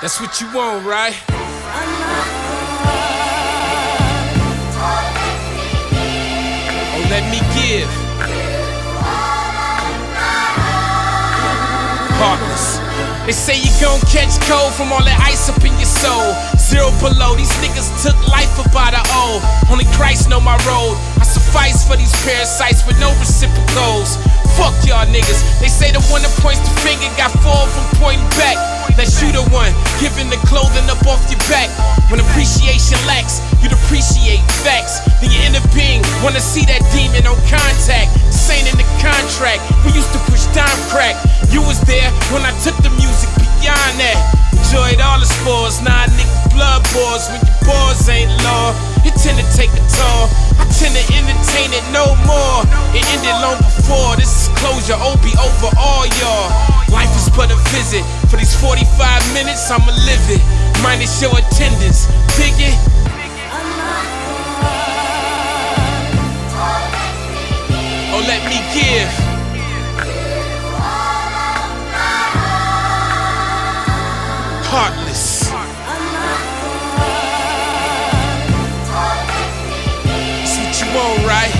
That's what you want, right? Oh, let me give. Heartless. They say you gon' catch cold from all that ice up in your soul. Zero below, these niggas took life up by the O. Only Christ know my road. I suffice for these parasites with no reciprocals. Fuck y'all niggas. They say the one that points the finger got fall from pointing back. That's you the one, giving the clothing up off your back. When appreciation lacks, you'd appreciate facts. Then your inner being wanna see that demon on contact. This ain't in the contract. We used to push dime crack. You was there when I took the music beyond that. Enjoyed all the spores, nah nigga blood bores. When your bars ain't law, it tend to take a toll. I tend to entertain it no more. It ended long before. This is closure, OB over all y'all. Life is but a visit. For these 45 minutes, I'ma live it. Minus your attendance, dig it? Oh, let me give. Heartless. That's what you want, right?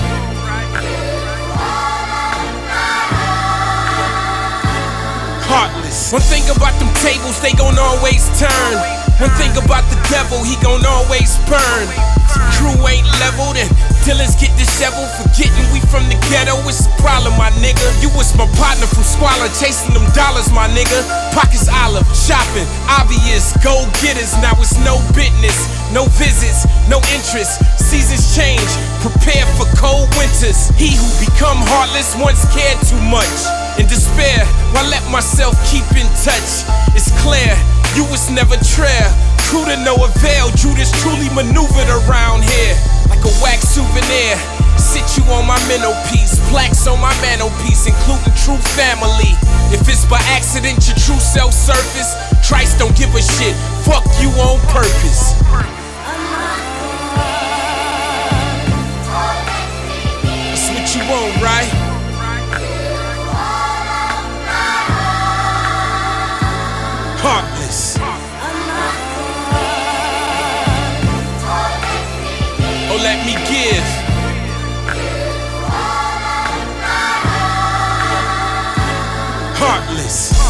Heartless. One thing about them tables, they gon' always turn. One thing about the devil, he gon' always burn. If the crew ain't leveled and dealers get disheveled, forgetting we from the ghetto, it's a problem, my nigga. You was my partner from squalor, chasing them dollars, my nigga. Pockets olive, shopping, obvious, go getters. Now it's no business, no visits, no interest. Seasons change, prepare for cold winters. He who become heartless once cared too much. In despair, I let myself keep in touch. It's clear, you was never trail. Crew to no avail, Judas truly maneuvered around here. Like a wax souvenir, sit you on my mental piece. Plaques on my mantelpiece, including true family. If it's by accident your true self surface, Christ don't give a shit, fuck you on purpose. That's what you want, right? Heartless. Oh, let me give. Heartless.